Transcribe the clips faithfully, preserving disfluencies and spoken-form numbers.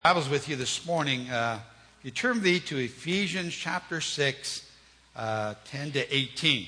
Bibles with you this morning. Uh, you turn thee to Ephesians chapter six, uh, ten to eighteen.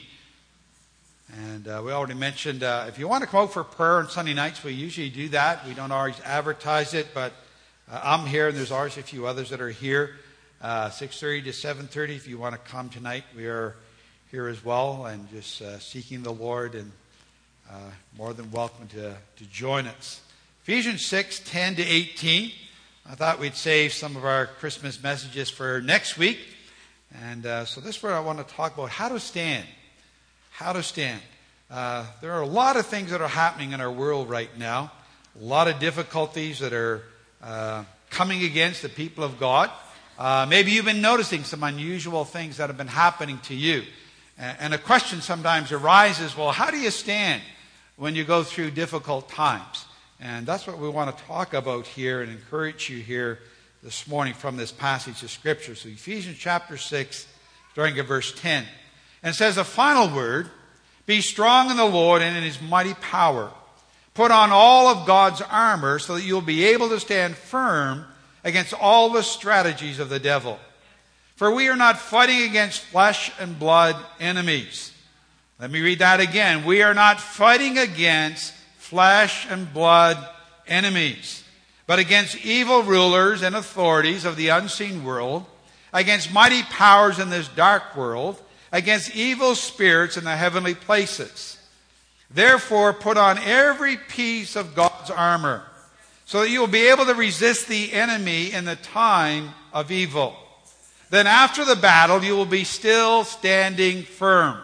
And uh, we already mentioned, uh, if you want to come out for prayer on Sunday nights, we usually do that. We don't always advertise it, but uh, I'm here, and there's always a few others that are here. Uh, six thirty to seven thirty, if you want to come tonight, we are here as well, and just uh, seeking the Lord, and uh, more than welcome to, to join us. Ephesians six, ten to eighteen. I thought we'd save some of our Christmas messages for next week. And uh, so this is where I want to talk about how to stand. How to stand. Uh, there are a lot of things that are happening in our world right now. A lot of difficulties that are uh, coming against the people of God. Uh, maybe you've been noticing some unusual things that have been happening to you. And a question sometimes arises, well, how do you stand when you go through difficult times? And that's what we want to talk about here and encourage you here this morning from this passage of Scripture. So Ephesians chapter six, starting at verse ten. And it says, a final word, be strong in the Lord and in His mighty power. Put on all of God's armor so that you'll be able to stand firm against all the strategies of the devil. For we are not fighting against flesh and blood enemies. Let me read that again. We are not fighting against flesh and blood enemies, but against evil rulers and authorities of the unseen world, against mighty powers in this dark world, against evil spirits in the heavenly places. Therefore, put on every piece of God's armor, so that you will be able to resist the enemy in the time of evil. Then after the battle, you will be still standing firm.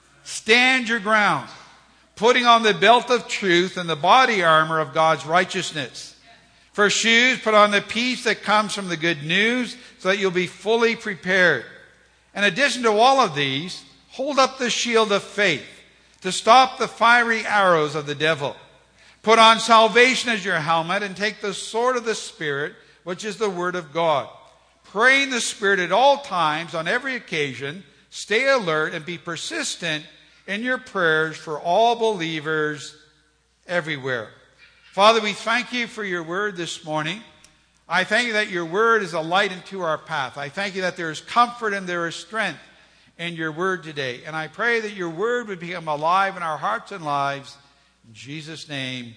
Stand your ground, putting on the belt of truth and the body armor of God's righteousness. For shoes, put on the peace that comes from the good news, so that you'll be fully prepared. In addition to all of these, hold up the shield of faith to stop the fiery arrows of the devil. Put on salvation as your helmet and take the sword of the Spirit, which is the word of God. Pray in the Spirit at all times, on every occasion. Stay alert and be persistent in your prayers for all believers everywhere. Father, we thank you for your word this morning. I thank you that your word is a light into our path. I thank you that there is comfort and there is strength in your word today. And I pray that your word would become alive in our hearts and lives. In Jesus' name,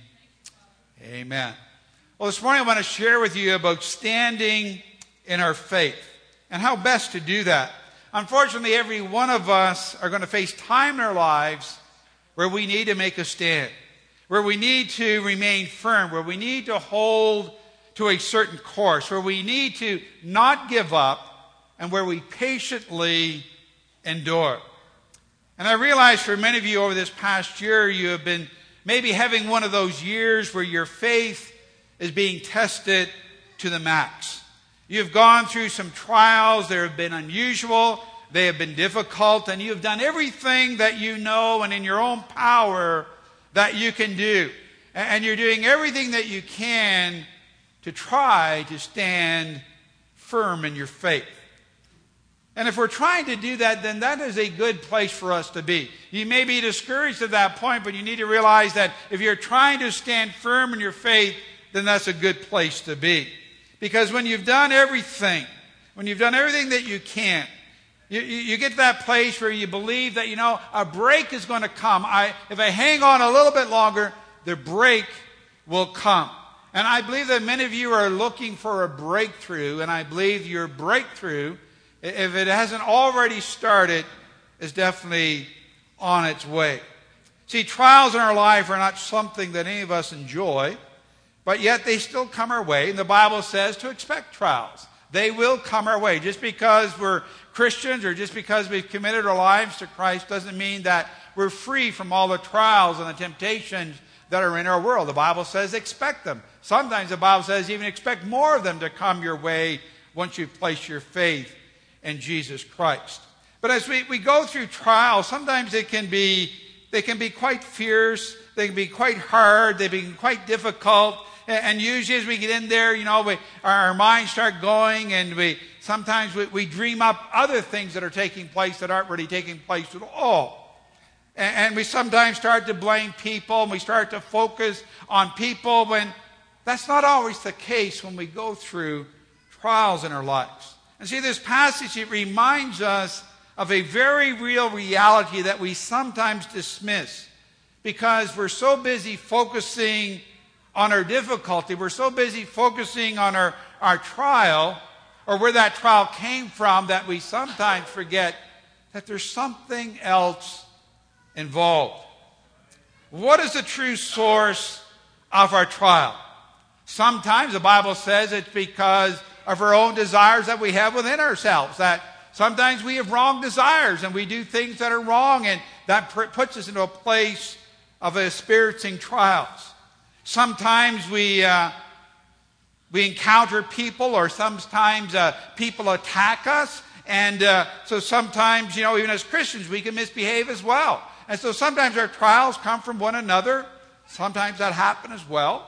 amen. Well, this morning I want to share with you about standing in our faith and how best to do that. Unfortunately, every one of us are going to face time in our lives where we need to make a stand, where we need to remain firm, where we need to hold to a certain course, where we need to not give up, and where we patiently endure. And I realize for many of you over this past year, you have been maybe having one of those years where your faith is being tested to the max. You've gone through some trials. They have been unusual. They have been difficult. And you've done everything that you know and in your own power that you can do. And you're doing everything that you can to try to stand firm in your faith. And if we're trying to do that, then that is a good place for us to be. You may be discouraged at that point, but you need to realize that if you're trying to stand firm in your faith, then that's a good place to be. Because when you've done everything, when you've done everything that you can, you, you, you get to that place where you believe that, you know, a break is going to come. I, if I hang on a little bit longer, the break will come. And I believe that many of you are looking for a breakthrough, and I believe your breakthrough, if it hasn't already started, is definitely on its way. See, trials in our life are not something that any of us enjoy, but yet they still come our way. And the Bible says to expect trials. They will come our way. Just because we're Christians or just because we've committed our lives to Christ doesn't mean that we're free from all the trials and the temptations that are in our world. The Bible says expect them. Sometimes the Bible says even expect more of them to come your way once you've placed your faith in Jesus Christ. But as we, we go through trials, sometimes it can be, they can be quite fierce. They can be quite hard. They can be quite difficult. And usually as we get in there, you know, we, our minds start going, and we sometimes we, we dream up other things that are taking place that aren't really taking place at all. And, and we sometimes start to blame people, and we start to focus on people when that's not always the case when we go through trials in our lives. And see, this passage, it reminds us of a very real reality that we sometimes dismiss because we're so busy focusing on our difficulty. We're so busy focusing on our, our trial or where that trial came from that we sometimes forget that there's something else involved. What is the true source of our trial? Sometimes the Bible says it's because of our own desires that we have within ourselves. That sometimes we have wrong desires and we do things that are wrong, and that puts us into a place of experiencing trials. Sometimes we uh, we encounter people, or sometimes uh, people attack us, and uh, so sometimes, you know, even as Christians, we can misbehave as well. And so sometimes our trials come from one another. Sometimes that happens as well.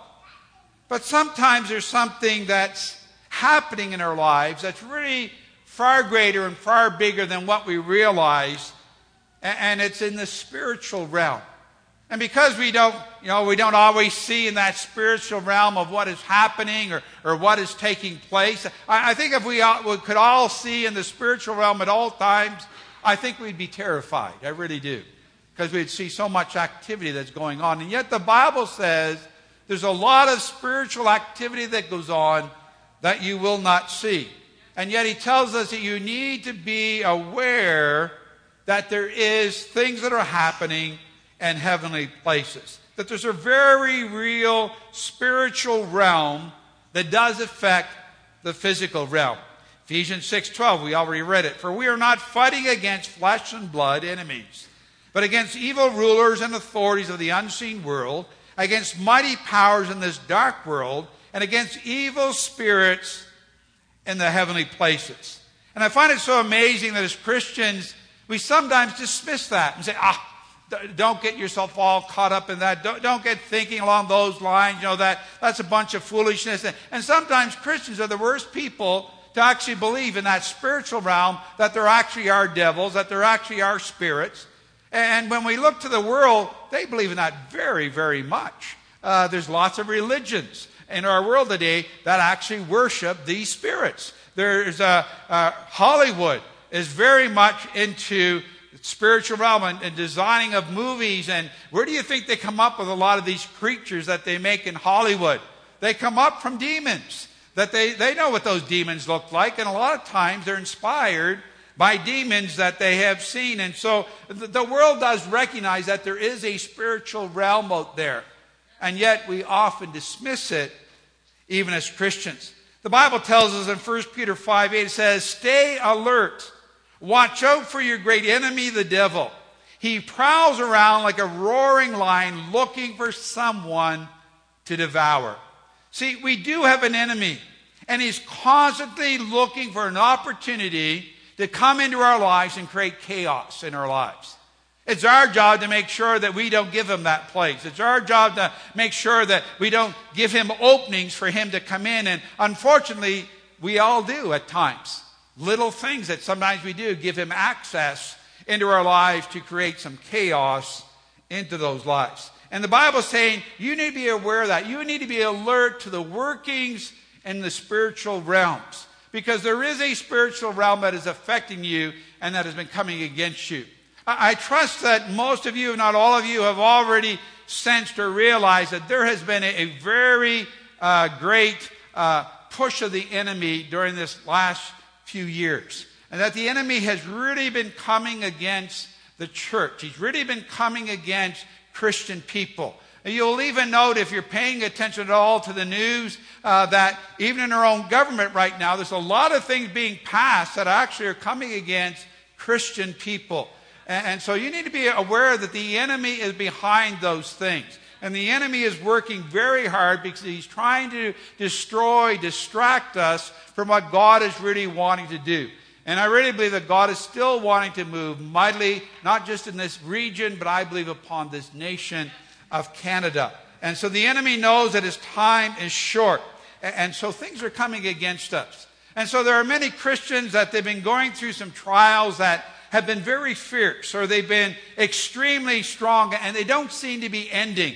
But sometimes there's something that's happening in our lives that's really far greater and far bigger than what we realize, and it's in the spiritual realm. And because we don't, you know, we don't always see in that spiritual realm of what is happening or, or what is taking place, I, I think if we, all, we could all see in the spiritual realm at all times, I think we'd be terrified. I really do. Because we'd see so much activity that's going on. And yet the Bible says there's a lot of spiritual activity that goes on that you will not see. And yet he tells us that you need to be aware that there is things that are happening in heavenly places. That there's a very real spiritual realm that does affect the physical realm. Ephesians six twelve, we already read it. For we are not fighting against flesh and blood enemies, but against evil rulers and authorities of the unseen world, against mighty powers in this dark world, and against evil spirits in the heavenly places. And I find it so amazing that as Christians, we sometimes dismiss that and say, ah, don't get yourself all caught up in that. Don't, don't get thinking along those lines. You know, that that's a bunch of foolishness. And sometimes Christians are the worst people to actually believe in that spiritual realm, that there actually are devils, that there actually are spirits. And when we look to the world, they believe in that very, very much. Uh, there's lots of religions in our world today that actually worship these spirits. There's uh, uh, Hollywood is very much into spiritual realm and, and designing of movies. And where do you think they come up with a lot of these creatures that they make in Hollywood? They come up from demons. That they, they know what those demons look like, and a lot of times they're inspired by demons that they have seen. And so the, the world does recognize that there is a spiritual realm out there. And yet we often dismiss it, even as Christians. The Bible tells us in First Peter five eight, it says, stay alert. Watch out for your great enemy, the devil. He prowls around like a roaring lion looking for someone to devour. See, we do have an enemy, and he's constantly looking for an opportunity to come into our lives and create chaos in our lives. It's our job to make sure that we don't give him that place. It's our job to make sure that we don't give him openings for him to come in. And unfortunately, we all do at times. Little things that sometimes we do give him access into our lives to create some chaos into those lives. And the Bible's saying you need to be aware of that. You need to be alert to the workings in the spiritual realms. Because there is a spiritual realm that is affecting you and that has been coming against you. I, I trust that most of you, if not all of you, have already sensed or realized that there has been a, a very uh, great uh, push of the enemy during this last few years. And that the enemy has really been coming against the church. He's really been coming against Christian people. And you'll even note, if you're paying attention at all to the news, uh, that even in our own government right now, there's a lot of things being passed that actually are coming against Christian people. And, and so you need to be aware that the enemy is behind those things. And the enemy is working very hard because he's trying to destroy, distract us from what God is really wanting to do. And I really believe that God is still wanting to move mightily, not just in this region, but I believe upon this nation of Canada. And so the enemy knows that his time is short. And so things are coming against us. And so there are many Christians that they've been going through some trials that have been very fierce, or they've been extremely strong, and they don't seem to be ending.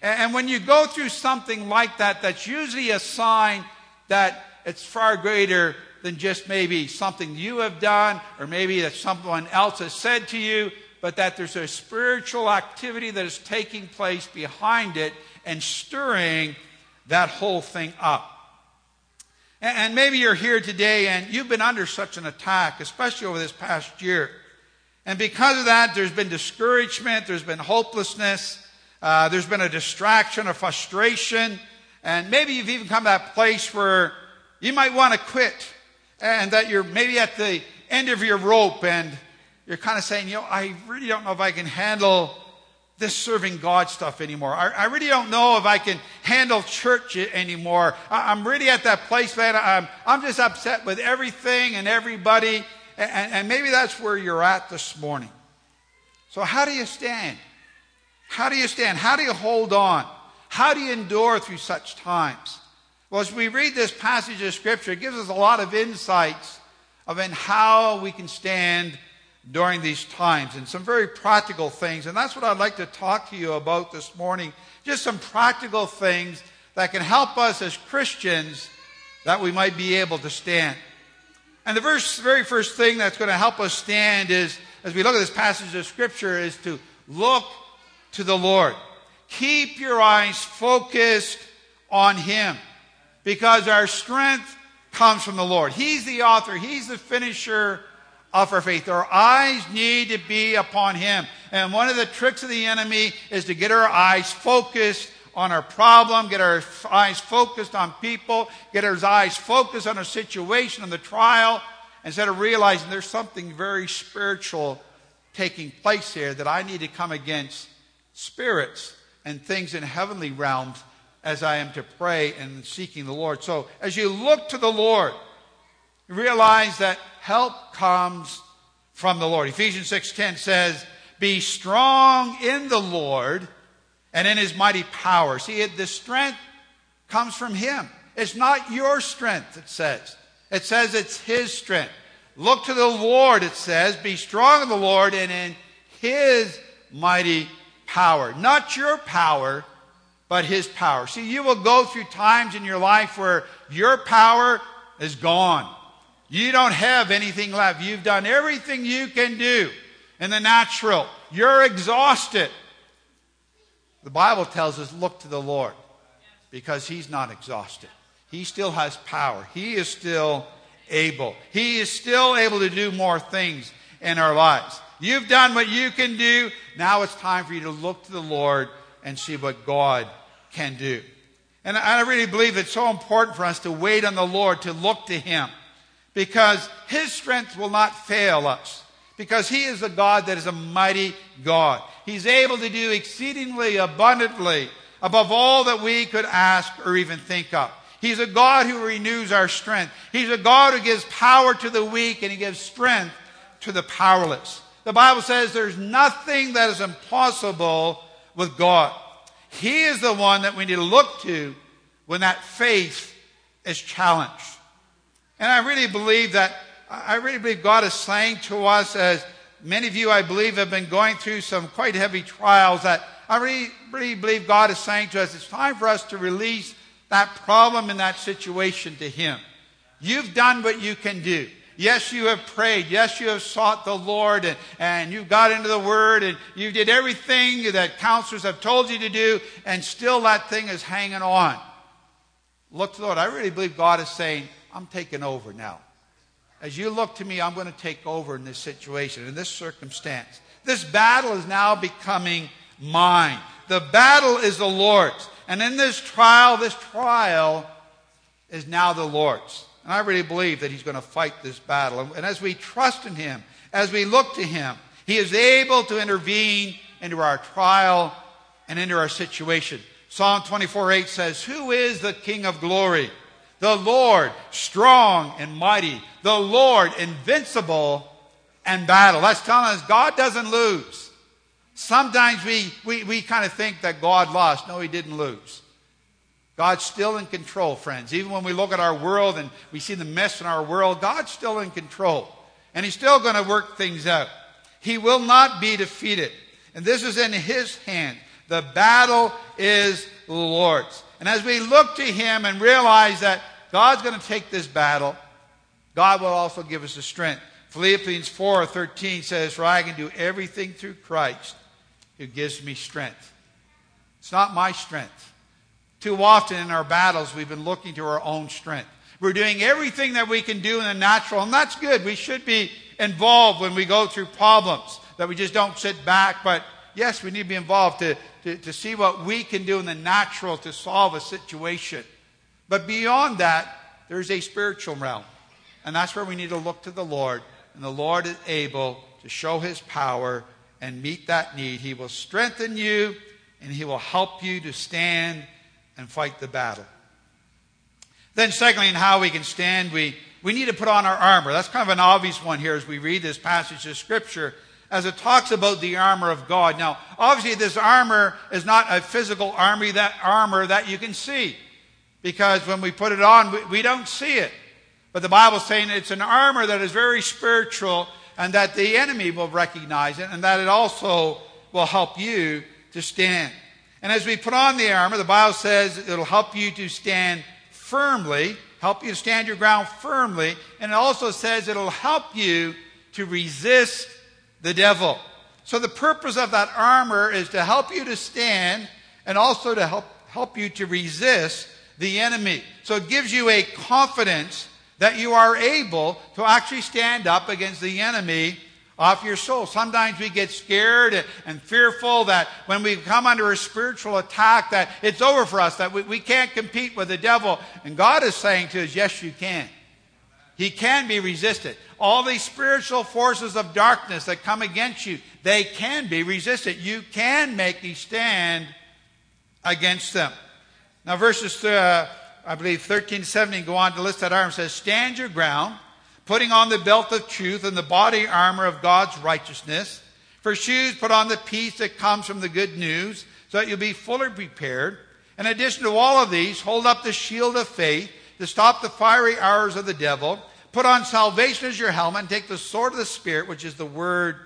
And when you go through something like that, that's usually a sign that it's far greater than just maybe something you have done, or maybe that someone else has said to you, but that there's a spiritual activity that is taking place behind it and stirring that whole thing up. And maybe you're here today and you've been under such an attack, especially over this past year. And because of that, there's been discouragement, there's been hopelessness, uh, there's been a distraction, a frustration, and maybe you've even come to that place where you might want to quit, and that you're maybe at the end of your rope and you're kind of saying, you know, I really don't know if I can handle this serving God stuff anymore. I, I really don't know if I can handle church anymore. I, I'm really at that place, man. I'm, I'm just upset with everything and everybody. And, and maybe that's where you're at this morning. So how do you stand? How do you stand? How do you hold on? How do you endure through such times? Well, as we read this passage of Scripture, it gives us a lot of insights of in how we can stand during these times, and some very practical things. And that's what I'd like to talk to you about this morning. Just some practical things that can help us as Christians that we might be able to stand. And the verse, very first thing that's going to help us stand is, as we look at this passage of Scripture, is to look to the Lord. Keep your eyes focused on Him, because our strength comes from the Lord. He's the author. He's the finisher of our faith. Our eyes need to be upon Him. And one of the tricks of the enemy is to get our eyes focused on our problem, get our eyes focused on people, get our eyes focused on our situation and the trial, instead of realizing there's something very spiritual taking place here, that I need to come against spirits and things in heavenly realms as I am to pray and seeking the Lord. So as you look to the Lord, realize that help comes from the Lord. Ephesians six ten says, be strong in the Lord and in His mighty power. See, the strength comes from Him. It's not your strength, it says. It says it's His strength. Look to the Lord, it says. Be strong in the Lord and in His mighty power. Not your power, but His power. See, you will go through times in your life where your power is gone. You don't have anything left. You've done everything you can do in the natural. You're exhausted. The Bible tells us, look to the Lord, because He's not exhausted. He still has power. He is still able. He is still able to do more things in our lives. You've done what you can do. Now it's time for you to look to the Lord and see what God can do. And I really believe it's so important for us to wait on the Lord, to look to Him, because His strength will not fail us. Because He is a God that is a mighty God. He's able to do exceedingly abundantly above all that we could ask or even think of. He's a God who renews our strength. He's a God who gives power to the weak, and He gives strength to the powerless. The Bible says there's nothing that is impossible with God. He is the one that we need to look to when that faith is challenged. And I really believe that, I really believe God is saying to us, as many of you, I believe, have been going through some quite heavy trials, that I really, really believe God is saying to us, it's time for us to release that problem in that situation to Him. You've done what you can do. Yes, you have prayed. Yes, you have sought the Lord, and, and you got into the Word, and you did everything that counselors have told you to do, and still that thing is hanging on. Look to the Lord. I really believe God is saying, I'm taking over now. As you look to me, I'm going to take over in this situation, in this circumstance. This battle is now becoming mine. The battle is the Lord's. And in this trial, this trial is now the Lord's. And I really believe that He's going to fight this battle. And as we trust in Him, as we look to Him, He is able to intervene into our trial and into our situation. Psalm twenty-four eight says, who is the King of glory? The Lord, strong and mighty. The Lord, invincible in battle. That's telling us God doesn't lose. Sometimes we, we, we kind of think that God lost. No, He didn't lose. God's still in control, friends. Even when we look at our world and we see the mess in our world, God's still in control. And He's still going to work things out. He will not be defeated. And this is in His hand. The battle is the Lord's. And as we look to him and realize that God's going to take this battle, God will also give us the strength. Philippians four thirteen says, "For I can do everything through Christ who gives me strength." It's not my strength. Too often in our battles, we've been looking to our own strength. We're doing everything that we can do in the natural, and that's good. We should be involved when we go through problems, that we just don't sit back. But yes, we need to be involved to, to, to see what we can do in the natural to solve a situation. But beyond that, there's a spiritual realm. And that's where we need to look to the Lord. And the Lord is able to show his power and meet that need. He will strengthen you, and he will help you to stand and fight the battle. Then secondly, in how we can stand, we, we need to put on our armor. That's kind of an obvious one here as we read this passage of Scripture, as it talks about the armor of God. Now, obviously, this armor is not a physical army, that armor that you can see. Because when we put it on, we, we don't see it. But the Bible's saying it's an armor that is very spiritual, and that the enemy will recognize it, and that it also will help you to stand. And as we put on the armor, the Bible says it'll help you to stand firmly, help you to stand your ground firmly, and it also says it'll help you to resist the devil. So the purpose of that armor is to help you to stand and also to help, help you to resist the enemy. So it gives you a confidence that you are able to actually stand up against the enemy of your soul. Sometimes we get scared and, and fearful that when we come under a spiritual attack that it's over for us, that we, we can't compete with the devil. And God is saying to us, yes, you can. He can be resisted. All these spiritual forces of darkness that come against you, they can be resisted. You can make a stand against them. Now verses, uh, I believe, thirteen to seventeen go on to list that armor. It says, "Stand your ground, putting on the belt of truth and the body armor of God's righteousness. For shoes, put on the peace that comes from the good news, so that you'll be fully prepared. In addition to all of these, hold up the shield of faith to stop the fiery arrows of the devil. Put on salvation as your helmet, and take the sword of the Spirit, which is the word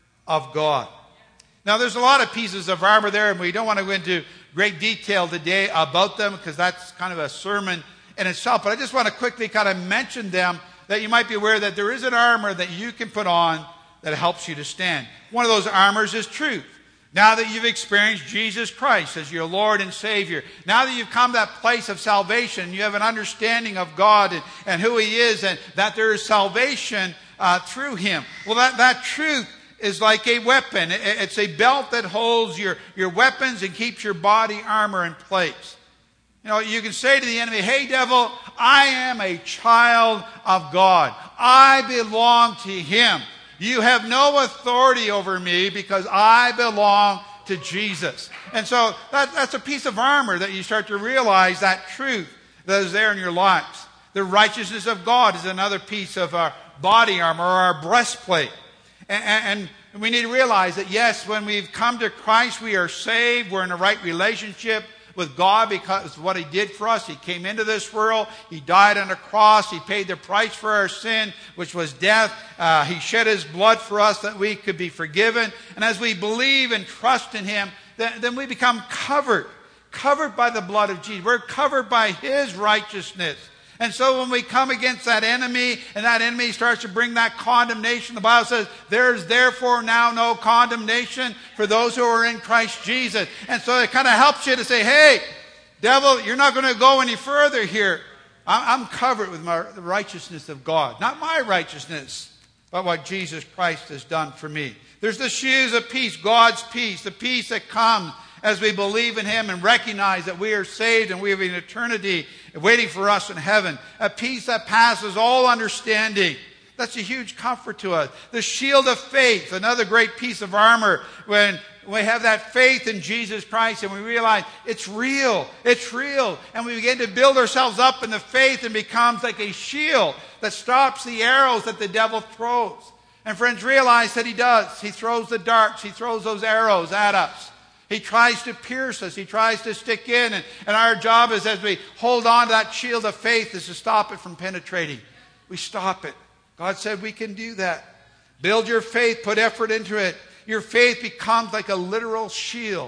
of God." Now, there's a lot of pieces of armor there, and we don't want to go into great detail today about them, because that's kind of a sermon in itself. But I just want to quickly kind of mention them, that you might be aware that there is an armor that you can put on that helps you to stand. One of those armors is truth. Now that you've experienced Jesus Christ as your Lord and Savior, now that you've come to that place of salvation, you have an understanding of God and, and who He is, and that there is salvation uh, through Him. Well, that, that truth is like a weapon. It, it's a belt that holds your, your weapons and keeps your body armor in place. You know, you can say to the enemy, "Hey, devil, I am a child of God. I belong to Him. You have no authority over me because I belong to Jesus." And so that, that's a piece of armor that you start to realize that truth that is there in your lives. The righteousness of God is another piece of our body armor, or our breastplate. And, and we need to realize that, yes, when we've come to Christ, we are saved. We're in a right relationship with God because of what He did for us. He came into this world. He died on a cross. He paid the price for our sin, which was death. Uh, he shed His blood for us that we could be forgiven. And as we believe and trust in Him, then, then we become covered, covered by the blood of Jesus. We're covered by His righteousness. And so when we come against that enemy, and that enemy starts to bring that condemnation, the Bible says, "There is therefore now no condemnation for those who are in Christ Jesus." And so it kind of helps you to say, "Hey, devil, you're not going to go any further here. I'm covered with my, the righteousness of God. Not my righteousness, but what Jesus Christ has done for me." There's the shoes of peace, God's peace, the peace that comes as we believe in Him and recognize that we are saved and we have an eternity waiting for us in heaven. A peace that passes all understanding. That's a huge comfort to us. The shield of faith, another great piece of armor. When we have that faith in Jesus Christ and we realize it's real, it's real. And we begin to build ourselves up in the faith, and becomes like a shield that stops the arrows that the devil throws. And friends, realize that he does. He throws the darts, he throws those arrows at us. He tries to pierce us. He tries to stick in. And, and our job is, as we hold on to that shield of faith, is to stop it from penetrating. We stop it. God said we can do that. Build your faith. Put effort into it. Your faith becomes like a literal shield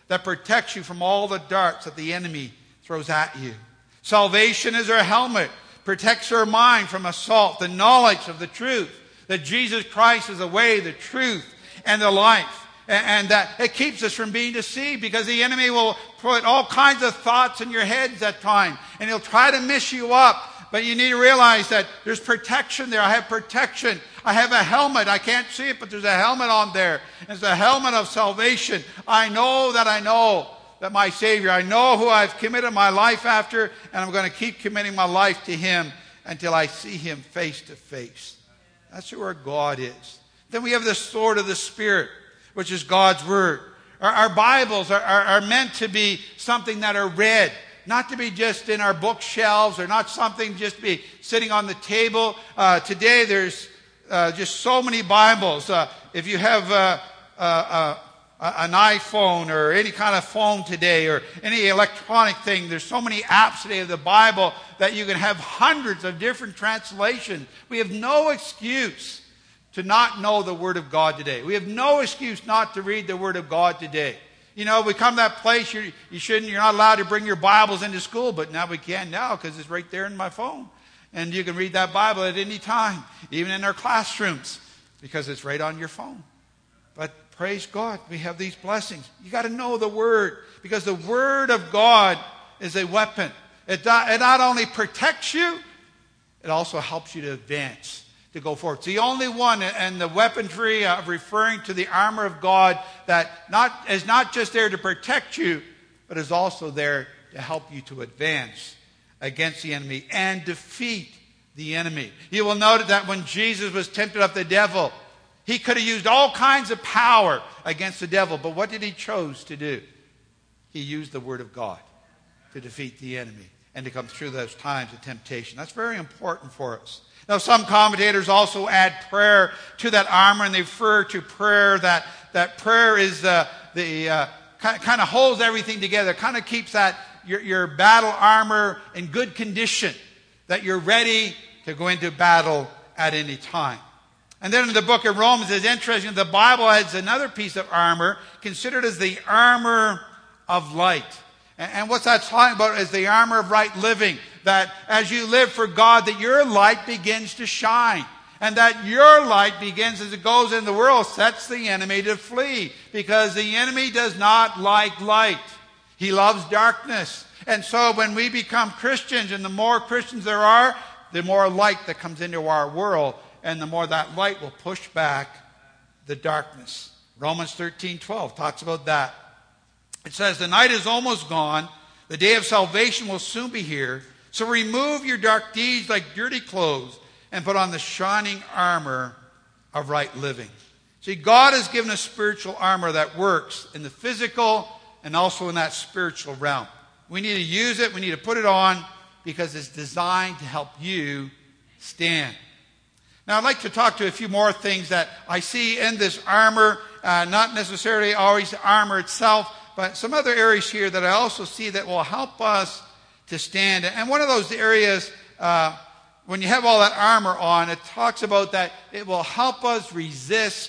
that protects you from all the darts that the enemy throws at you. Salvation is our helmet, protects our mind from assault, the knowledge of the truth, that Jesus Christ is the way, the truth, and the life. And that it keeps us from being deceived, because the enemy will put all kinds of thoughts in your heads at time, and he'll try to mess you up. But you need to realize that there's protection there. I have protection. I have a helmet. I can't see it, but there's a helmet on there. It's the helmet of salvation. I know that I know that my Savior, I know who I've committed my life after, and I'm going to keep committing my life to Him until I see Him face to face. That's who our God is. Then we have the sword of the Spirit, which is God's Word. Our, our Bibles are, are, are meant to be something that are read, not to be just in our bookshelves, or not something just to be sitting on the table. Uh, today there's uh, just so many Bibles. Uh, if you have uh, uh, uh, an iPhone or any kind of phone today, or any electronic thing, there's so many apps today of the Bible that you can have hundreds of different translations. We have no excuse to not know the Word of God today. We have no excuse not to read the Word of God today. You know, we come to that place, you, you shouldn't, you're not allowed to bring your Bibles into school, but now we can now, because it's right there in my phone. And you can read that Bible at any time, even in our classrooms, because it's right on your phone. But praise God, we have these blessings. You got to know the Word, because the Word of God is a weapon. It not, it not only protects you, it also helps you to advance, to go forward. It's the only one, and the weaponry of referring to the armor of God that not is not just there to protect you, but is also there to help you to advance against the enemy and defeat the enemy. You will note that when Jesus was tempted of the devil, he could have used all kinds of power against the devil, but what did he choose to do? He used the Word of God to defeat the enemy and to come through those times of temptation. That's very important for us. Now, some commentators also add prayer to that armor, and they refer to prayer that that prayer is uh, the uh, kind of holds everything together, kind of keeps that your, your battle armor in good condition, that you're ready to go into battle at any time. And then in the book of Romans, it's interesting, the Bible has another piece of armor considered as the armor of light. And, and what's that talking about is the armor of right living. That as you live for God, that your light begins to shine. And that your light begins, as it goes in the world, sets the enemy to flee. Because the enemy does not like light. He loves darkness. And so when we become Christians, and the more Christians there are, the more light that comes into our world. And the more that light will push back the darkness. Romans thirteen twelve talks about that. It says, the night is almost gone. The day of salvation will soon be here. So remove your dark deeds like dirty clothes and put on the shining armor of right living. See, God has given us spiritual armor that works in the physical and also in that spiritual realm. We need to use it. We need to put it on because it's designed to help you stand. Now, I'd like to talk to a few more things that I see in this armor, uh, not necessarily always the armor itself, but some other areas here that I also see that will help us to stand. And one of those areas, uh, when you have all that armor on, it talks about that it will help us resist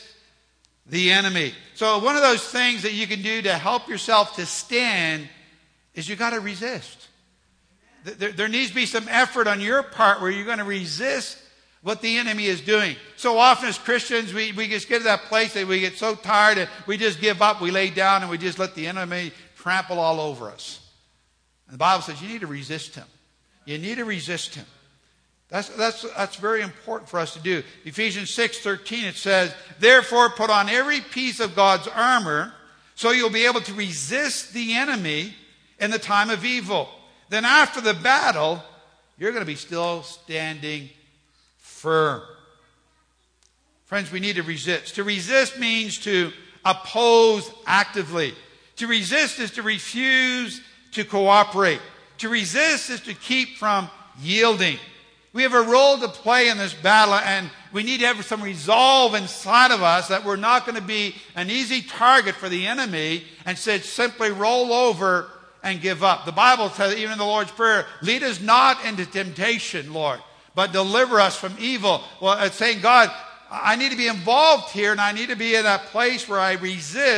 the enemy. So one of those things that you can do to help yourself to stand is you got to resist. There, there needs to be some effort on your part where you're going to resist what the enemy is doing. So often as Christians, we, we just get to that place that we get so tired and we just give up, we lay down, and we just let the enemy trample all over us. And the Bible says you need to resist him. You need to resist him. That's, that's, that's very important for us to do. Ephesians six thirteen, it says, therefore put on every piece of God's armor so you'll be able to resist the enemy in the time of evil. Then after the battle, you're going to be still standing firm. Friends, we need to resist. To resist means to oppose actively. To resist is to refuse to cooperate. To resist is to keep from yielding. We have a role to play in this battle, and we need to have some resolve inside of us that we're not going to be an easy target for the enemy and said simply roll over and give up. The Bible says, even in the Lord's Prayer, lead us not into temptation, Lord, but deliver us from evil. Well, it's saying, God, I need to be involved here, and I need to be in a place where I resist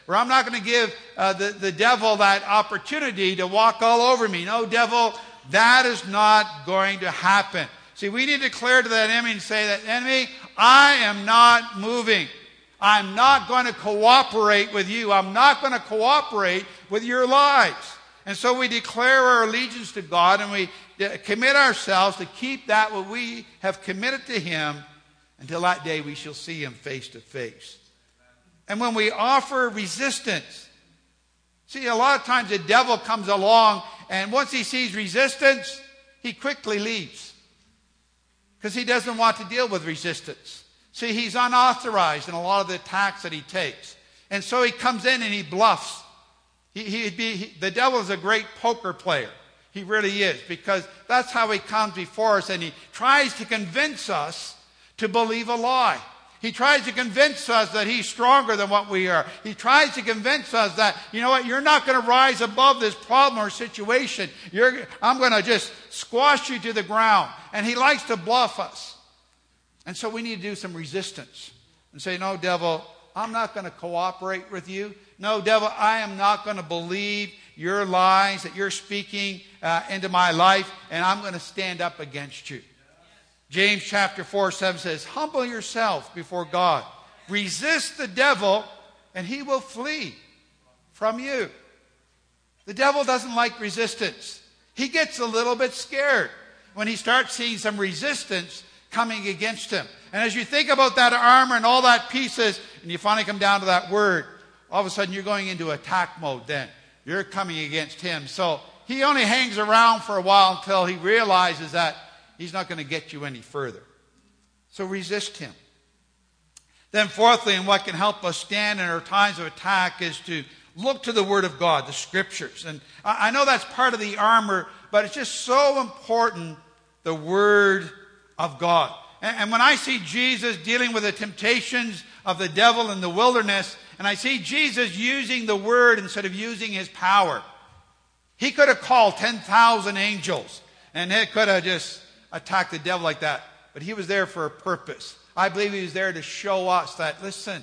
Or I'm not going to give uh, the, the devil that opportunity to walk all over me. No, devil, that is not going to happen. See, we need to declare to that enemy and say, that enemy, I am not moving. I'm not going to cooperate with you. I'm not going to cooperate with your lies. And so we declare our allegiance to God, and we commit ourselves to keep that what we have committed to him until that day we shall see him face to face. And when we offer resistance, see, a lot of times the devil comes along, and once he sees resistance, he quickly leaves. Because he doesn't want to deal with resistance. See, he's unauthorized in a lot of the attacks that he takes. And so he comes in and he bluffs. He, he'd be, he, the devil is a great poker player. He really is. Because that's how he comes before us, and he tries to convince us to believe a lie. He tries to convince us that he's stronger than what we are. He tries to convince us that, you know what, you're not going to rise above this problem or situation. You're, I'm going to just squash you to the ground. And he likes to bluff us. And so we need to do some resistance and say, no, devil, I'm not going to cooperate with you. No, devil, I am not going to believe your lies that you're speaking uh, into my life, and I'm going to stand up against you. James chapter four, seven says, humble yourself before God. Resist the devil, and he will flee from you. The devil doesn't like resistance. He gets a little bit scared when he starts seeing some resistance coming against him. And as you think about that armor and all that pieces, and you finally come down to that word, all of a sudden you're going into attack mode then. You're coming against him. So he only hangs around for a while until he realizes that he's not going to get you any further. So resist him. Then fourthly, and what can help us stand in our times of attack, is to look to the Word of God, the Scriptures. And I know that's part of the armor, but it's just so important, the Word of God. And when I see Jesus dealing with the temptations of the devil in the wilderness, and I see Jesus using the Word instead of using his power, he could have called ten thousand angels, and he could have just attack the devil like that. But he was there for a purpose. I believe he was there to show us that, listen,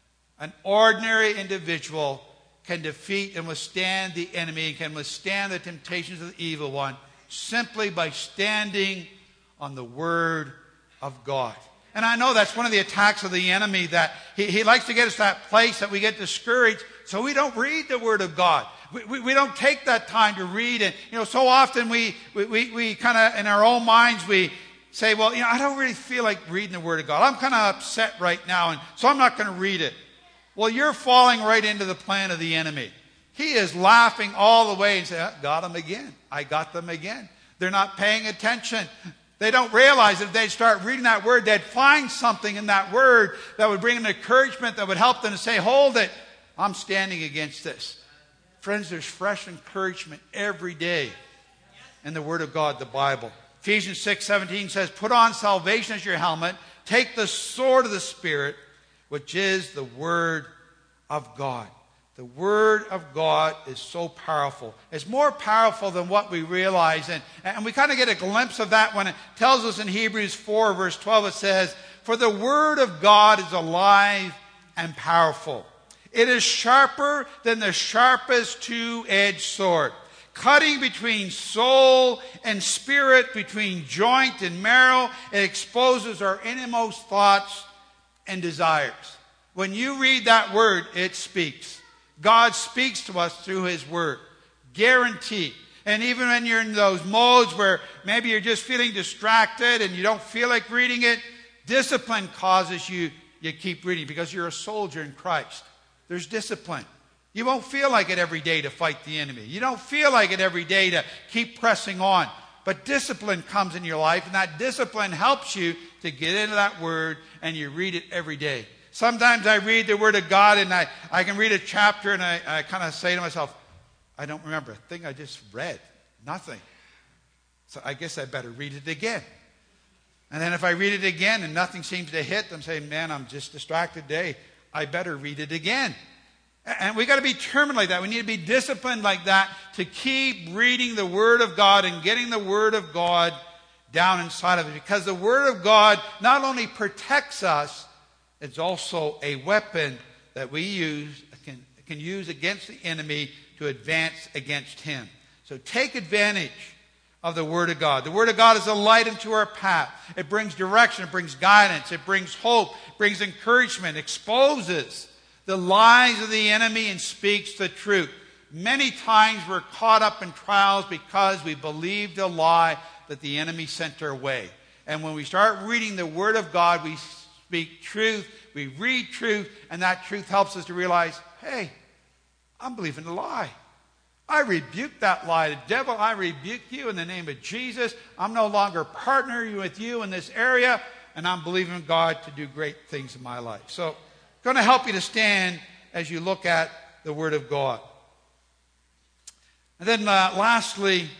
an ordinary individual can defeat and withstand the enemy, can withstand the temptations of the evil one, simply by standing on the Word of God. And I know that's one of the attacks of the enemy, that he, he likes to get us to that place that we get discouraged, so we don't read the Word of God. We, we, we don't take that time to read it. You know, so often we, we, we, we kind of, in our own minds, we say, well, you know, I don't really feel like reading the Word of God. I'm kind of upset right now, and so I'm not going to read it. Well, you're falling right into the plan of the enemy. He is laughing all the way and saying, I got them again. I got them again. They're not paying attention. They don't realize that if they'd start reading that Word, they'd find something in that Word that would bring them encouragement, that would help them to say, hold it, I'm standing against this. Friends, there's fresh encouragement every day in the Word of God, the Bible. Ephesians six seventeen says, put on salvation as your helmet. Take the sword of the Spirit, which is the Word of God. The Word of God is so powerful. It's more powerful than what we realize. And, and we kind of get a glimpse of that when it tells us in Hebrews four, verse twelve, it says, for the Word of God is alive and powerful. It is sharper than the sharpest two-edged sword, cutting between soul and spirit, between joint and marrow. It exposes our innermost thoughts and desires. When you read that Word, it speaks. God speaks to us through His Word. Guaranteed. And even when you're in those modes where maybe you're just feeling distracted and you don't feel like reading it, discipline causes you, you keep reading because you're a soldier in Christ. There's discipline. You won't feel like it every day to fight the enemy. You don't feel like it every day to keep pressing on. But discipline comes in your life, and that discipline helps you to get into that Word, and you read it every day. Sometimes I read the Word of God, and I, I can read a chapter, and I, I kind of say to myself, I don't remember a thing I just read. Nothing. So I guess I better read it again. And then if I read it again and nothing seems to hit, I'm saying, man, I'm just distracted today. I better read it again. And we got to be determined like that. We need to be disciplined like that to keep reading the Word of God and getting the Word of God down inside of it. Because the Word of God not only protects us, it's also a weapon that we use can use against the enemy to advance against him. So take advantage of the Word of God. The Word of God is a light into our path. It brings direction. It brings guidance. It brings hope. It brings encouragement. Exposes the lies of the enemy and speaks the truth. Many times we're caught up in trials because we believed a lie that the enemy sent our way. And when we start reading the Word of God, we speak truth, we read truth, and that truth helps us to realize, hey, I'm believing a lie. I rebuke that lie. The devil, I rebuke you in the name of Jesus. I'm no longer partnering with you in this area, and I'm believing God to do great things in my life. So, going to help you to stand as you look at the Word of God. And then uh, lastly,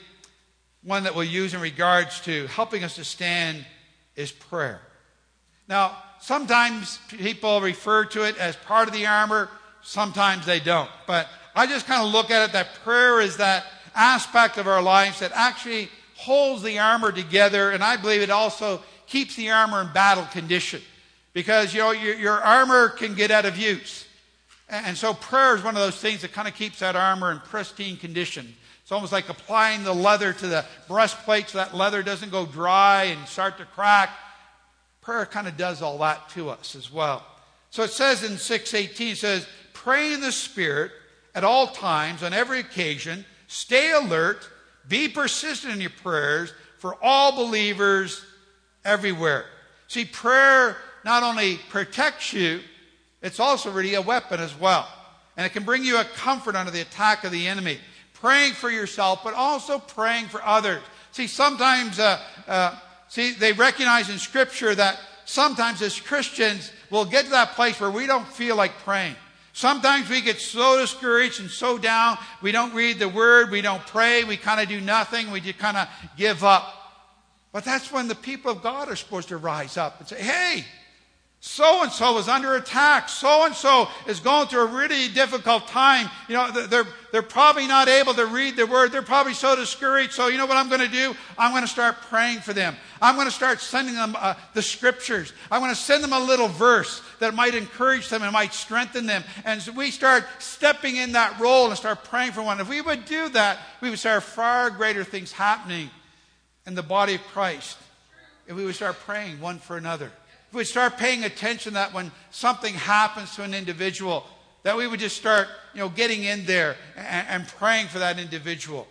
one that we'll use in regards to helping us to stand is prayer. Now, sometimes people refer to it as part of the armor. Sometimes they don't. But I just kind of look at it that prayer is that aspect of our lives that actually holds the armor together. And I believe it also keeps the armor in battle condition. Because, you know, your, your armor can get out of use. And so prayer is one of those things that kind of keeps that armor in pristine condition. It's almost like applying the leather to the breastplate so that leather doesn't go dry and start to crack. Prayer kind of does all that to us as well. So it says in six eighteen, it says, pray in the Spirit at all times, on every occasion. Stay alert. Be persistent in your prayers for all believers everywhere. See, prayer not only protects you, it's also really a weapon as well. And it can bring you a comfort under the attack of the enemy. Praying for yourself, but also praying for others. See, sometimes, uh, uh, see, they recognize in Scripture that sometimes as Christians, we'll get to that place where we don't feel like praying. Sometimes we get so discouraged and so down, we don't read the Word, we don't pray, we kind of do nothing, we just kind of give up. But that's when the people of God are supposed to rise up and say, hey, so-and-so is under attack. So-and-so is going through a really difficult time. You know, they're, they're probably not able to read the Word. They're probably so discouraged. So you know what I'm going to do? I'm going to start praying for them. I'm going to start sending them uh, the Scriptures. I'm going to send them a little verse that might encourage them and might strengthen them. And so we start stepping in that role and start praying for one. If we would do that, we would start far greater things happening in the body of Christ. If we would start praying one for another. If we start paying attention that when something happens to an individual, that we would just start, you know, getting in there and, and praying for that individual.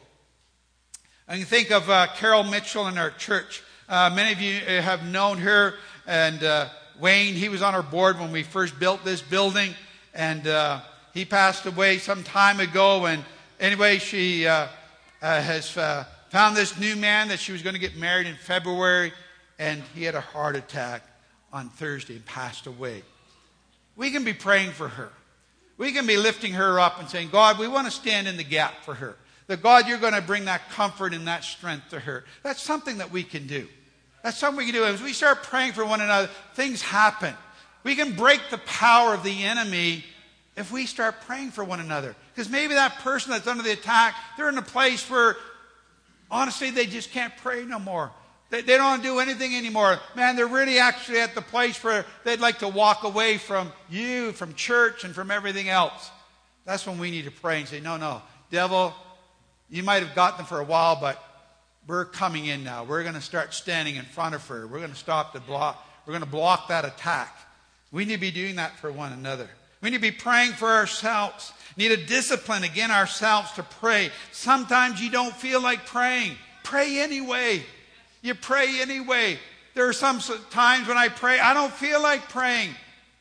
I can think of uh, Carol Mitchell in our church. Uh, many of you have known her, and uh, Wayne, he was on our board when we first built this building, and uh, he passed away some time ago. And anyway, she uh, uh, has uh, found this new man that she was going to get married in February, and he had a heart attack on Thursday and passed away. We can be praying for her. We can be lifting her up and saying, God, we want to stand in the gap for her. That God, you're going to bring that comfort and that strength to her. That's something that we can do. That's something we can do. As we start praying for one another, things happen. We can break the power of the enemy if we start praying for one another. Because maybe that person that's under the attack, they're in a place where, honestly, they just can't pray no more. They, they don't do anything anymore. Man, they're really actually at the place where they'd like to walk away from you, from church, and from everything else. That's when we need to pray and say, no, no, devil, you might have gotten them for a while, but we're coming in now. We're going to start standing in front of her. We're going to stop the block. We're going to block that attack. We need to be doing that for one another. We need to be praying for ourselves. Need a discipline, again, ourselves to pray. Sometimes you don't feel like praying. Pray anyway. You pray anyway. There are some times when I pray, I don't feel like praying.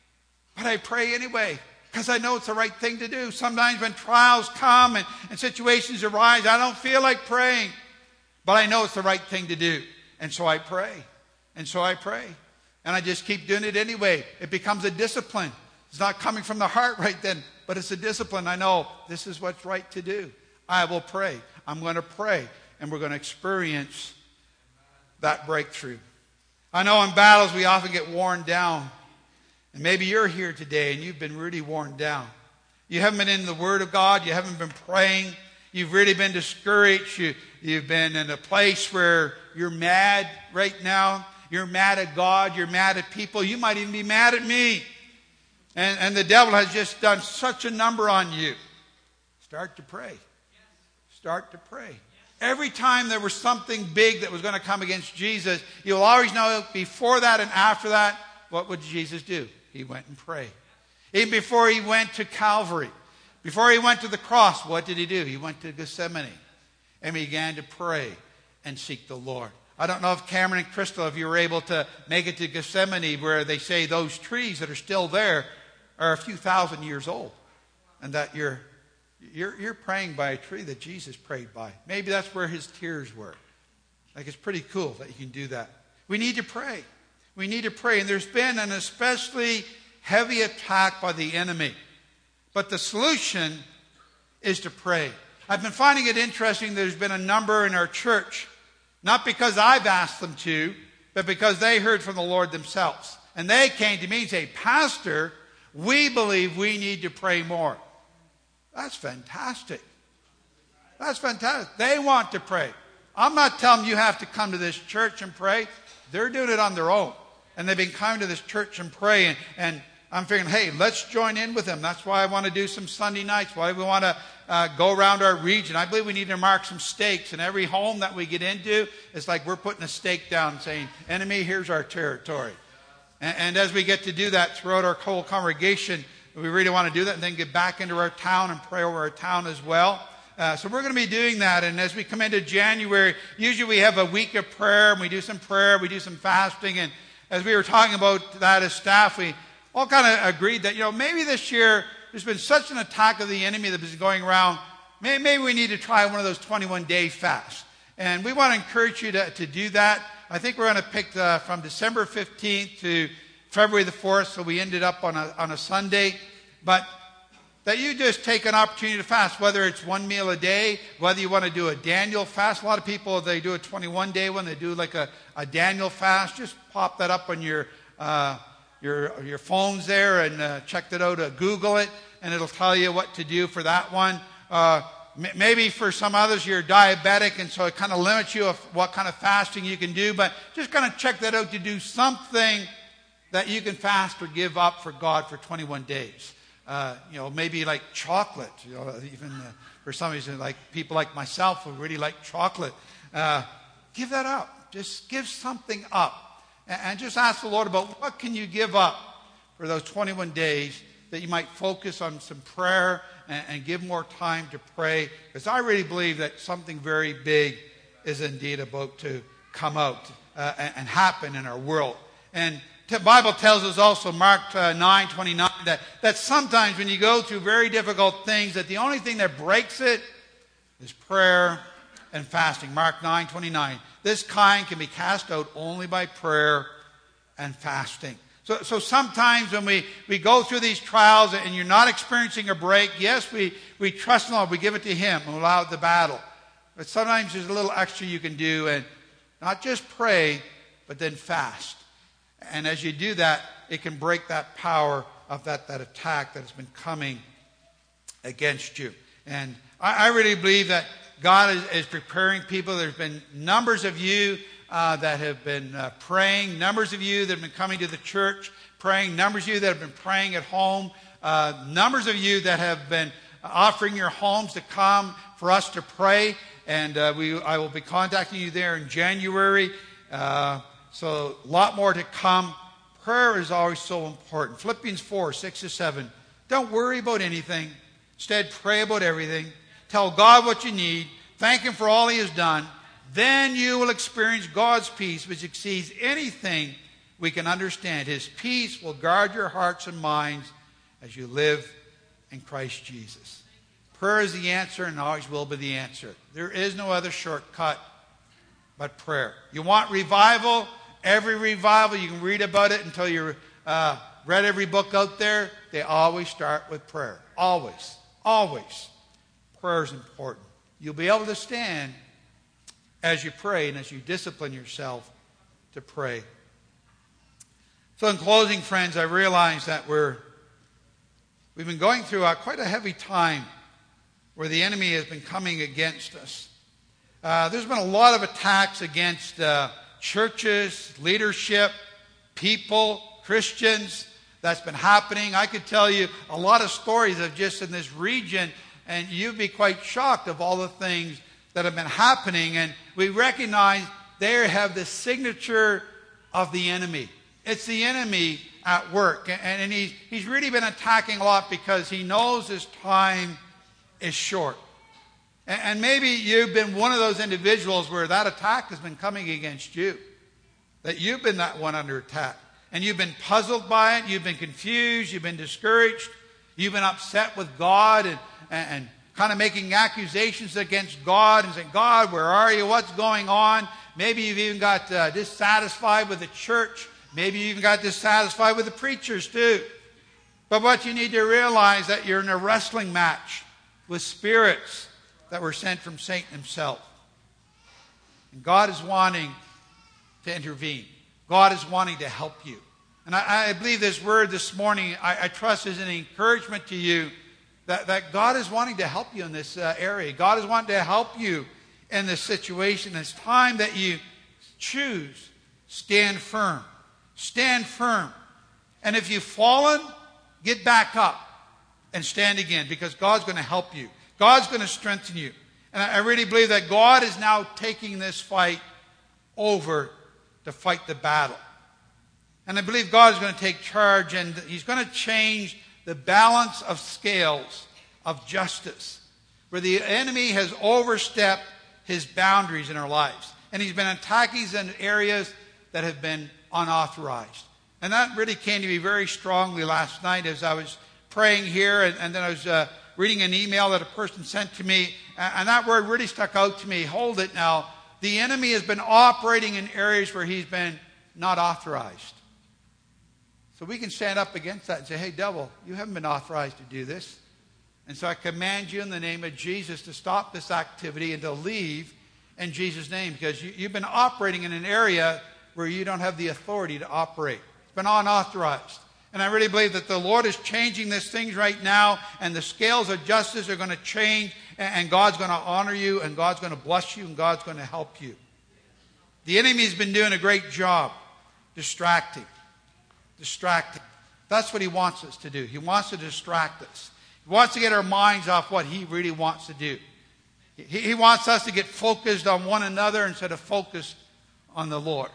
But I pray anyway because I know it's the right thing to do. Sometimes when trials come and, and situations arise, I don't feel like praying. But I know it's the right thing to do. And so I pray. And so I pray. And I just keep doing it anyway. It becomes a discipline. It's not coming from the heart right then, but it's a discipline. I know this is what's right to do. I will pray. I'm going to pray. And we're going to experience that breakthrough. I know in battles we often get worn down. And maybe you're here today and you've been really worn down. You haven't been in the Word of God. You haven't been praying. You've really been discouraged. You, you've been in a place where you're mad right now. You're mad at God. You're mad at people. You might even be mad at me. and, and the devil has just done such a number on you, start to pray. Start to pray. Every time there was something big that was going to come against Jesus, you'll always know before that and after that, what would Jesus do? He went and prayed. Even before he went to Calvary, before he went to the cross, what did he do? He went to Gethsemane and began to pray and seek the Lord. I don't know if Cameron and Crystal, if you were able to make it to Gethsemane, where they say those trees that are still there are a few thousand years old, and that you're You're, you're praying by a tree that Jesus prayed by. Maybe that's where his tears were. Like, it's pretty cool that you can do that. We need to pray. We need to pray. And there's been an especially heavy attack by the enemy. But the solution is to pray. I've been finding it interesting. There's been a number in our church, not because I've asked them to, but because they heard from the Lord themselves. And they came to me and said, Pastor, we believe we need to pray more. That's fantastic. That's fantastic. They want to pray. I'm not telling you have to come to this church and pray. They're doing it on their own. And they've been coming to this church and praying. And I'm figuring, hey, let's join in with them. That's why I want to do some Sunday nights. Why we want to uh, go around our region. I believe we need to mark some stakes. And every home that we get into, it's like we're putting a stake down saying, enemy, here's our territory. And, and as we get to do that throughout our whole congregation, we really want to do that and then get back into our town and pray over our town as well. Uh, so we're going to be doing that. And as we come into January, usually we have a week of prayer and we do some prayer, we do some fasting. And as we were talking about that as staff, we all kind of agreed that, you know, maybe this year there's been such an attack of the enemy that has been going around. Maybe, maybe we need to try one of those twenty-one day fasts. And we want to encourage you to, to do that. I think we're going to pick the, from December fifteenth to February the fourth, so we ended up on a, on a Sunday. But that you just take an opportunity to fast, whether it's one meal a day, whether you want to do a Daniel fast. A lot of people, they do a twenty-one day one, they do like a, a Daniel fast. Just pop that up on your uh, your your phones there and uh, check that out, uh, Google it, and it'll tell you what to do for that one. Uh, m- maybe for some others you're diabetic, and so it kind of limits you of what kind of fasting you can do, but just kind of check that out to do something that you can fast or give up for God for twenty-one days. Uh, you know, maybe like chocolate, you know, even uh, for some reason, like people like myself who really like chocolate. Uh, give that up. Just give something up. And, and just ask the Lord about what can you give up for those twenty-one days that you might focus on some prayer and, and give more time to pray. Because I really believe that something very big is indeed about to come out uh, and, and happen in our world. And the Bible tells us also, Mark uh, nine twenty-nine, that, that sometimes when you go through very difficult things, that the only thing that breaks it is prayer and fasting. Mark nine twenty-nine. This kind can be cast out only by prayer and fasting. So, so sometimes when we, we go through these trials and you're not experiencing a break, yes, we, we trust in the Lord, we give it to Him and allow the battle. But sometimes there's a little extra you can do, and not just pray, but then fast. And as you do that, it can break that power of that, that attack that has been coming against you. And I, I really believe that God is, is preparing people. There's been numbers of you uh, that have been uh, praying, numbers of you that have been coming to the church praying, numbers of you that have been praying at home, uh, numbers of you that have been offering your homes to come for us to pray. And uh, we, I will be contacting you there in January. Uh, So a lot more to come. Prayer is always so important. Philippians four, six to seven. Don't worry about anything. Instead, pray about everything. Tell God what you need. Thank Him for all He has done. Then you will experience God's peace, which exceeds anything we can understand. His peace will guard your hearts and minds as you live in Christ Jesus. Prayer is the answer and always will be the answer. There is no other shortcut but prayer. You want revival? Every revival, you can read about it until you've uh, read every book out there. They always start with prayer. Always. Always. Prayer is important. You'll be able to stand as you pray and as you discipline yourself to pray. So in closing, friends, I realize that we're, we've been going through a, quite a heavy time where the enemy has been coming against us. Uh, there's been a lot of attacks against uh, churches, leadership, people, Christians. that's been happening. I could tell you a lot of stories of just in this region, and you'd be quite shocked of all the things that have been happening. And we recognize they have the signature of the enemy. It's the enemy at work. And, and he's, he's really been attacking a lot because he knows his time is short. And, and maybe you've been one of those individuals where that attack has been coming against you. That you've been that one under attack. And you've been puzzled by it. You've been confused. You've been discouraged. You've been upset with God and, and, and kind of making accusations against God and saying, God, where are you? What's going on? Maybe you've even got uh, dissatisfied with the church. Maybe you even got dissatisfied with the preachers too. But what you need to realize that you're in a wrestling match with spirits that were sent from Satan himself. And God is wanting to intervene. God is wanting to help you. And I, I believe this word this morning, I, I trust, is an encouragement to you that, that God is wanting to help you in this uh, area. God is wanting to help you in this situation. It's time that you choose, stand firm. Stand firm. And if you've fallen, get back up and stand again, because God's going to help you. God's going to strengthen you. And I really believe that God is now taking this fight over to fight the battle. And I believe God is going to take charge, and he's going to change the balance of scales of justice, where the enemy has overstepped his boundaries in our lives. And he's been attacking in areas that have been unauthorized. And that really came to me very strongly last night as I was praying here, and, and then I was uh, reading an email that a person sent to me, and, and that word really stuck out to me. Hold it now. The enemy has been operating in areas where he's been not authorized. So we can stand up against that and say, hey, devil, you haven't been authorized to do this. And so I command you in the name of Jesus to stop this activity and to leave in Jesus' name, because you, you've been operating in an area where you don't have the authority to operate. It's been unauthorized. And I really believe that the Lord is changing these things right now, and the scales of justice are going to change, and God's going to honor you, and God's going to bless you, and God's going to help you. The enemy's been doing a great job distracting. Distracting. That's what he wants us to do. He wants to distract us. He wants to get our minds off what he really wants to do. He, he wants us to get focused on one another instead of focused on the Lord.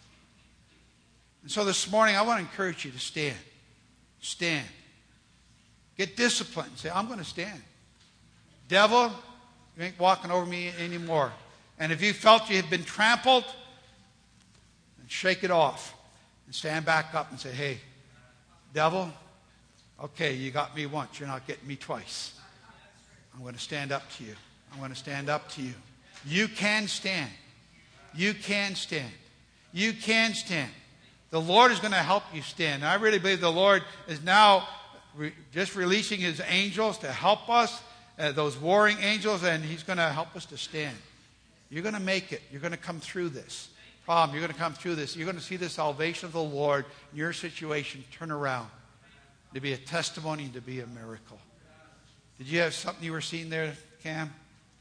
And so this morning, I want to encourage you to stand. Stand. Get disciplined. Say, I'm going to stand. Devil, you ain't walking over me anymore. And if you felt you had been trampled, then shake it off. And stand back up and say, hey, devil, okay, you got me once. You're not getting me twice. I'm going to stand up to you. I'm going to stand up to you. You can stand. You can stand. You can stand. The Lord is going to help you stand. And I really believe the Lord is now re- just releasing his angels to help us, uh, those warring angels, and he's going to help us to stand. You're going to make it. You're going to come through this problem. You're going to come through this. You're going to see the salvation of the Lord in your situation turn around to be a testimony and to be a miracle. Did you have something you were seeing there, Cam?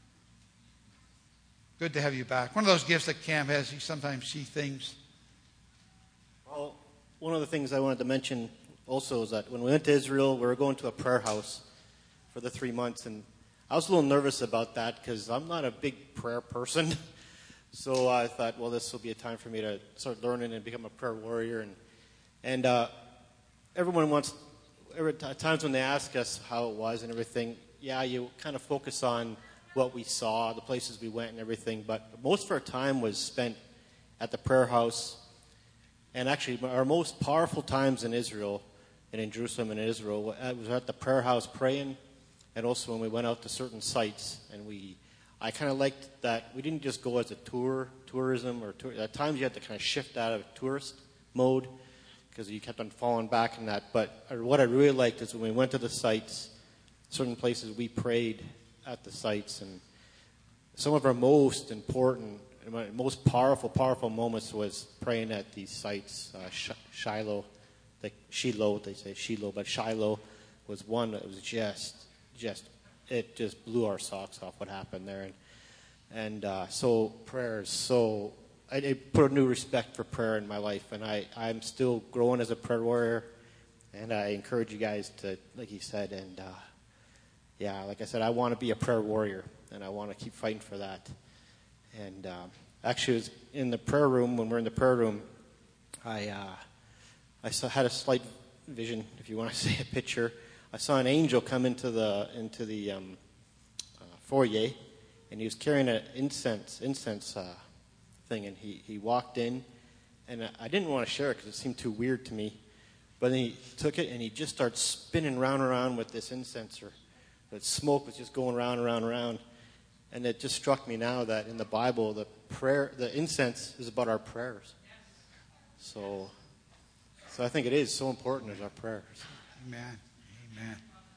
Good to have you back. One of those gifts that Cam has, he sometimes sees things. Well, one of the things I wanted to mention also is that when we went to Israel, we were going to a prayer house for the three months, and I was a little nervous about that because I'm not a big prayer person. So I thought, well, this will be a time for me to start learning and become a prayer warrior. And and uh, everyone wants, every t- times when they ask us how it was and everything, yeah, you kind of focus on what we saw, the places we went and everything. But most of our time was spent at the prayer house. And actually, our most powerful times in Israel and in Jerusalem and in Israel was at the prayer house praying, and also when we went out to certain sites. And we, I kind of liked that we didn't just go as a tour, tourism, or tour, at times you had to kind of shift out of tourist mode because you kept on falling back in that. But what I really liked is when we went to the sites, certain places we prayed at the sites, and some of our most important, most powerful, powerful moments was praying at these sites. Uh, Sh- Shiloh, like Shiloh, they say Shiloh, but Shiloh was one that was just, just, it just blew our socks off what happened there. And, and uh, so prayer is so, I, I put a new respect for prayer in my life, and I, I'm still growing as a prayer warrior. And I encourage you guys to, like he said, and uh, yeah, like I said, I want to be a prayer warrior, and I want to keep fighting for that. And uh, actually, it was in the prayer room, when we're in the prayer room, I uh, I saw, had a slight vision, if you want to say a picture. I saw an angel come into the into the um, uh, foyer, and he was carrying an incense incense uh, thing, and he, he walked in, and I didn't want to share it because it seemed too weird to me. But then he took it, and he just started spinning round and around with this incenser. The smoke was just going round and round and round. And it just struck me now that in the Bible, the prayer, the incense is about our prayers. So, so I think it is so important as our prayers. Amen. Amen.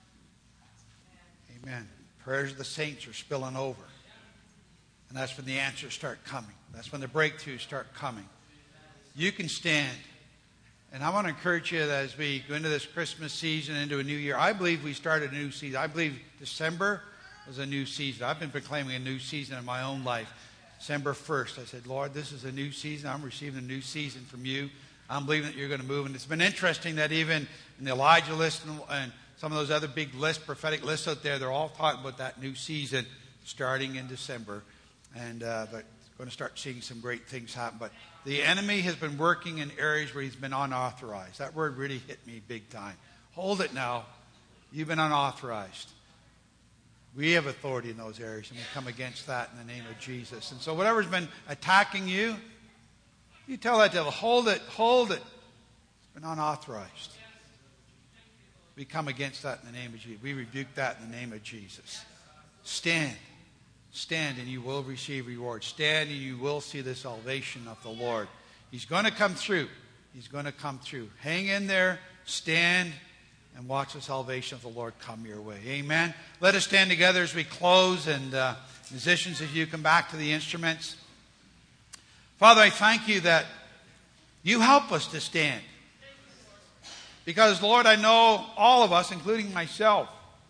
Amen. Prayers of the saints are spilling over. And that's when the answers start coming. That's when the breakthroughs start coming. You can stand. And I want to encourage you that as we go into this Christmas season, into a new year, I believe we started a new season. I believe December was a new season. I've been proclaiming a new season in my own life. December first, I said, Lord, this is a new season. I'm receiving a new season from you. I'm believing that you're going to move. And it's been interesting that even in the Elijah list and, and some of those other big lists, prophetic lists out there, they're all talking about that new season starting in December. And uh, but going to start seeing some great things happen. But the enemy has been working in areas where he's been unauthorized. That word really hit me big time. Hold it now. You've been unauthorized. We have authority in those areas, and we come against that in the name of Jesus. And so whatever's been attacking you, you tell that devil, hold it, hold it. It's been unauthorized. We come against that in the name of Jesus. We rebuke that in the name of Jesus. Stand. Stand and you will receive reward. Stand and you will see the salvation of the Lord. He's going to come through. He's going to come through. Hang in there. Stand and watch the salvation of the Lord come your way. Amen. Let us stand together as we close. And uh, musicians, if you come back to the instruments. Father, I thank you that you help us to stand. Because, Lord, I know all of us, including myself,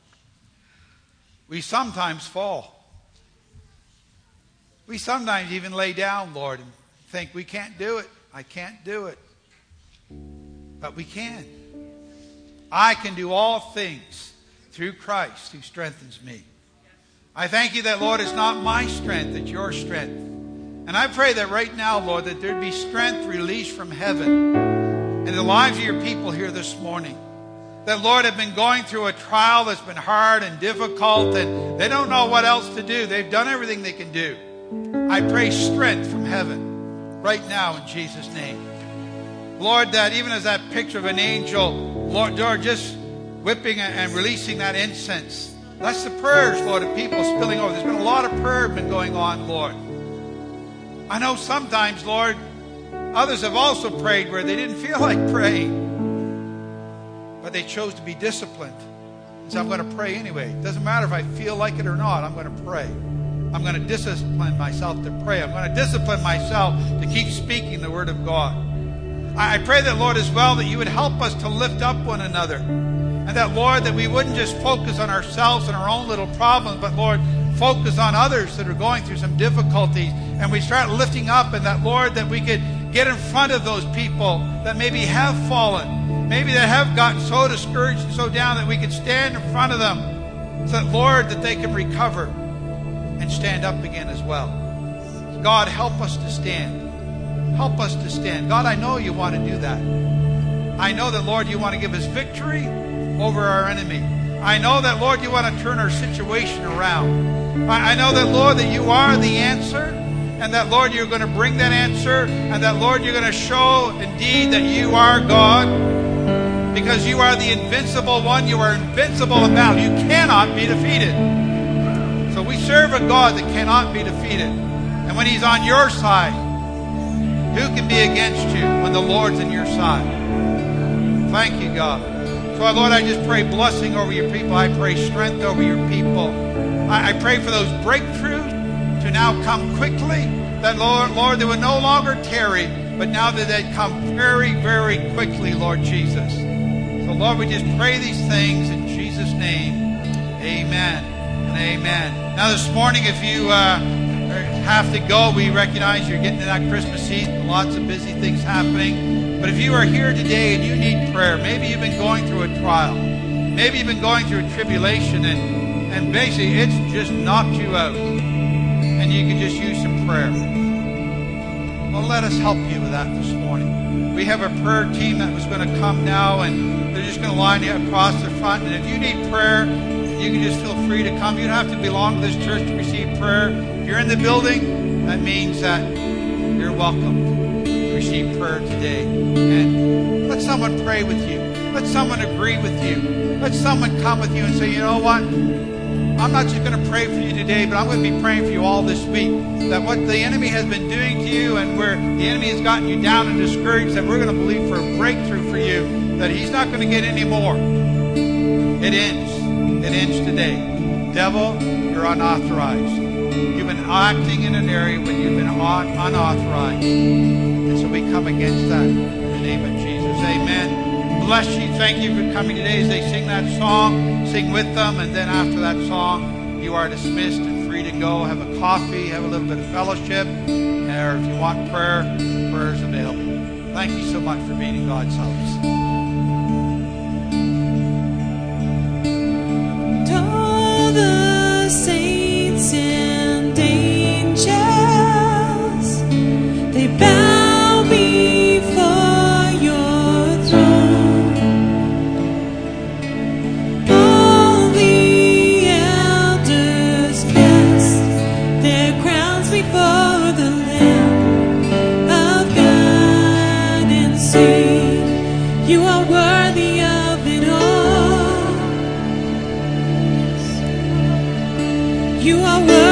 we sometimes fall. We sometimes even lay down, Lord, and think we can't do it. I can't do it. But we can. I can do all things through Christ who strengthens me. I thank you that, Lord, it's not my strength, it's your strength. And I pray that right now, Lord, that there'd be strength released from heaven in the lives of your people here this morning. That, Lord, have been going through a trial that's been hard and difficult, and they don't know what else to do. They've done everything they can do. I pray strength from heaven right now in Jesus' name. Lord, that even as that picture of an angel, Lord, Lord, just whipping and releasing that incense. That's the prayers, Lord, of people spilling over. There's been a lot of prayer been going on, Lord. I know sometimes, Lord, others have also prayed where they didn't feel like praying. But they chose to be disciplined. So I'm going to pray anyway. It doesn't matter if I feel like it or not. I'm going to pray. I'm going to discipline myself to pray. I'm going to discipline myself to keep speaking the Word of God. I pray that, Lord, as well, that you would help us to lift up one another. And that, Lord, that we wouldn't just focus on ourselves and our own little problems, but, Lord, focus on others that are going through some difficulties. And we start lifting up, and that, Lord, that we could get in front of those people that maybe have fallen. Maybe that have gotten so discouraged and so down that we could stand in front of them. So that, Lord, that they can recover and stand up again as well. God, help us to stand. Help us to stand. God, I know you want to do that. I know that, Lord, you want to give us victory over our enemy. I know that, Lord, you want to turn our situation around. I know that, Lord, that you are the answer, and that, Lord, you're going to bring that answer, and that, Lord, you're going to show indeed that you are God, because you are the invincible one. You are invincible in battle. You cannot be defeated. So we serve a God that cannot be defeated. And when he's on your side, who can be against you when the Lord's on your side? Thank you, God. So, Lord, I just pray blessing over your people. I pray strength over your people. I, I pray for those breakthroughs to now come quickly. That, Lord, Lord, they would no longer tarry, but now that they'd come very, very quickly, Lord Jesus. So, Lord, we just pray these things in Jesus' name. Amen and amen. Now, this morning, if you uh, have to go. We recognize you're getting to that Christmas season, lots of busy things happening. But if you are here today and you need prayer, maybe you've been going through a trial, maybe you've been going through a tribulation, and, and basically it's just knocked you out, and you could just use some prayer. Well, let us help you with that this morning. We have a prayer team that was going to come now, and they're just going to line you across the front. And if you need prayer, you can just feel free to come. You don't have to belong to this church to receive prayer. If you're in the building, that means that you're welcome to receive prayer today. And let someone pray with you. Let someone agree with you. Let someone come with you and say, you know what? I'm not just going to pray for you today, but I'm going to be praying for you all this week. That what the enemy has been doing to you and where the enemy has gotten you down and discouraged, that we're going to believe for a breakthrough for you, that he's not going to get any more. It ends. It ends today. Devil, you're unauthorized. You've been acting in an area when you've been un- unauthorized. And so we come against that in the name of Jesus. Amen. Bless you. Thank you for coming today as they sing that song. Sing with them. And then after that song, you are dismissed and free to go. Have a coffee. Have a little bit of fellowship. Or if you want prayer, prayer is available. Thank you so much for being in God's house. The saints and angels, they bow before your throne. All the elders cast their crowns before the Lamb of God and sing, you are worthy of it all. You are worthy.